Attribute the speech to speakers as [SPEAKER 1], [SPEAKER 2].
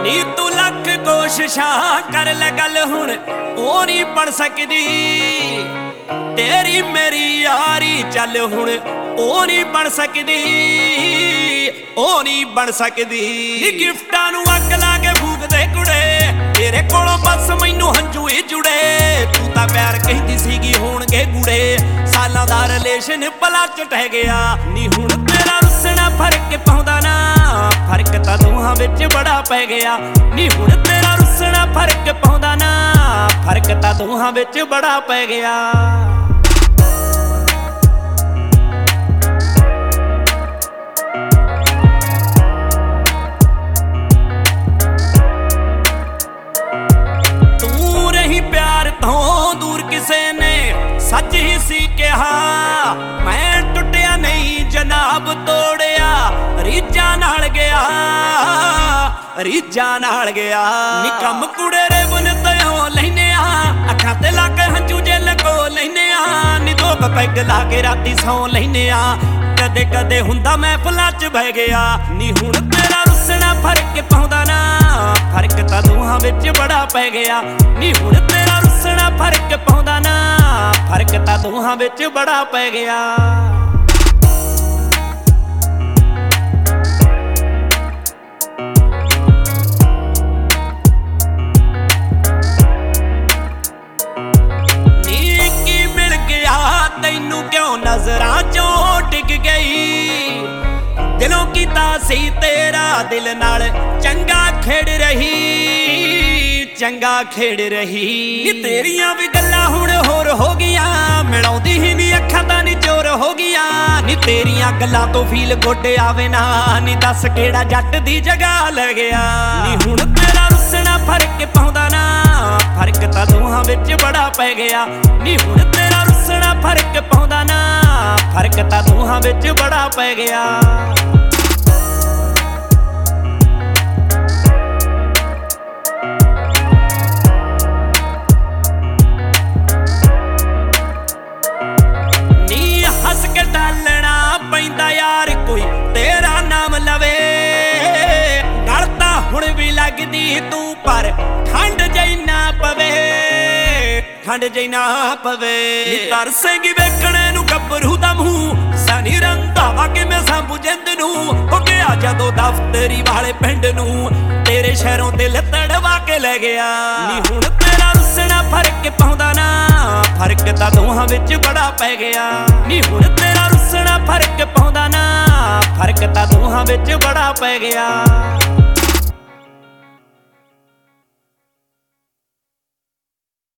[SPEAKER 1] नी तू लख कोशिशां कर ले गल हुण ओ नहीं बन सकदी। तेरी मेरी यारी चल हुण ओ नहीं बन सकदी, ओ नहीं बन सकदी। नी गिफ्टां नूं अग ला के फूक दे कुड़े, तेरे कोलों बस मैनू हंझू ही जुड़े। तू तां प्यार कहंदी सीगी होणगे गुड़े, सालां दा रिलेशन भला च टह गया। नी हुण तेरा रुसना फर्क पाउंदा ना, फर्क तां दोहां विच बड़ा पै गया। नी हुण तेरा रुसना फर्क पाउंदा ना, फर्क तां दोहां विच बड़ा पै गया। सच ही सी कहा मैं टुटिया नहीं जनाब तोड़िया, रीझां नाल गया, रीझां नाल गया। नी कम कुड़े रे बुन तयो लैने आ, अखां ते ला के हंझू जे लगो लैने आ। नी दो पैग ला के राती सौ लैने आ, कदे कदे हुंदा महफिलां च बह गया। नी हुण तेरा रुसना फर्क पाउंदा ना, फर्क तां दोहां विच बड़ा पै गया। नी हुण तेरा रुसना फर्क पाउंदा ना, फर्क तां दोहां विच बड़ा पै गया। नी की मिल गया तैनू क्यों नजरां चों टिक गई, दिलों कीता सी तेरा दिल नाल चंगा खेड़ रही, चंगा खेड़ रही। नी तेरियां भी गल्लां हुण होर हो गईयां, मिलाउंदी ही नी अखां तां नी चोर हो गईयां। नी तेरियां गल्लां तो फील गुड आवे ना, नी दस केड़ा जट दी जगह ले गया। नी हुण तेरा रुसना फर्क पाउंदा ना, फर्क तां दोहां विच बड़ा पै गया। नी हुण तेरा रुसना फर्क पाउंदा ना, फर्क तां दोहां विच बड़ा पै गया। टालना पैंदा यार कोई तेरा नाम लवे, गल तां हुण भी लगदी तू पर ठंड जई ना पवे, ठंड जई ना पवे। नी तरसेगी वेखणे नूं गब्बरू दा मूंह, सनी रंधावा किवें सांभू जिंद नूं। हो गया जदों दफ्तरी वाले पिंड नूं, तेरे शहरों दिल तड़वा के ले गया। नी हुण तेरा रुसना फर्क पाउंदा ना, फर्क तां दोहां विच बड़ा पै गया। नी हुण तेरा रुसना फर्क पाउंदा ना, फर्क तां दोहां विच बड़ा पै गया।